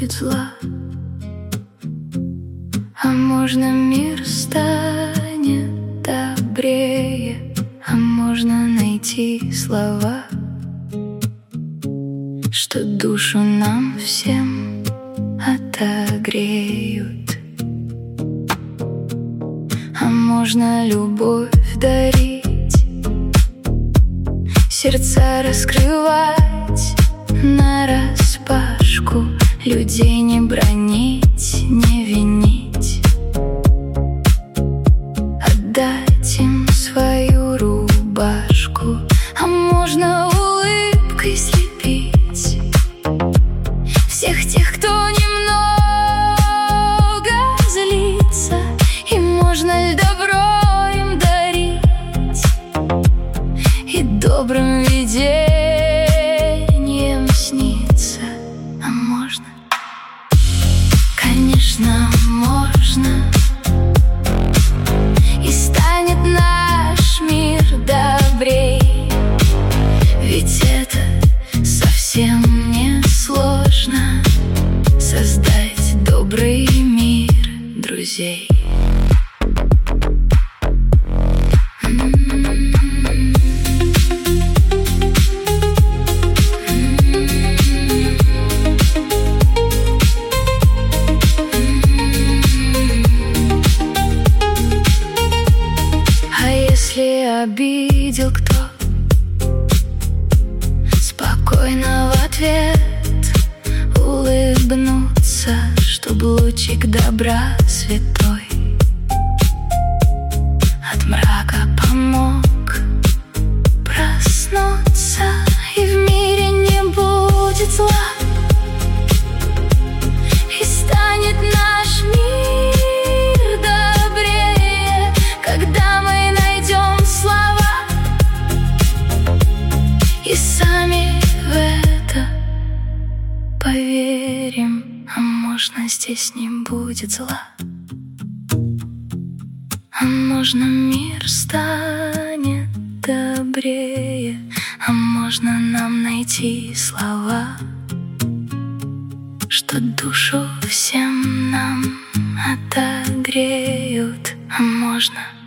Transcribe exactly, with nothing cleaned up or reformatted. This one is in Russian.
будет зла. А можно мир станет добрее, а можно найти слова, что душу нам всем отогреют. А можно любовь дарить, сердца раскрывать нараспашку, людей не бронить, не винить, отдать им свою рубашку. А можно улыбкой слепить всех тех, кто немного злится, и можно добро им дарить и добрым видением сниться. А можно, конечно, можно, и станет наш мир добрей. Ведь это совсем не сложно — создать добрый мир друзей. А если обидел кто, спокойно в ответ улыбнуться, чтоб лучик добра святой от мрака помог проснуться, и в мире не будет зла, и станет наш мир добрее, когда мы найдем слова и сами в это поверим. А можно здесь не будет зла, а можно мир станет добрее, а можно нам найти слова, что душу всем нам отогреют. А можно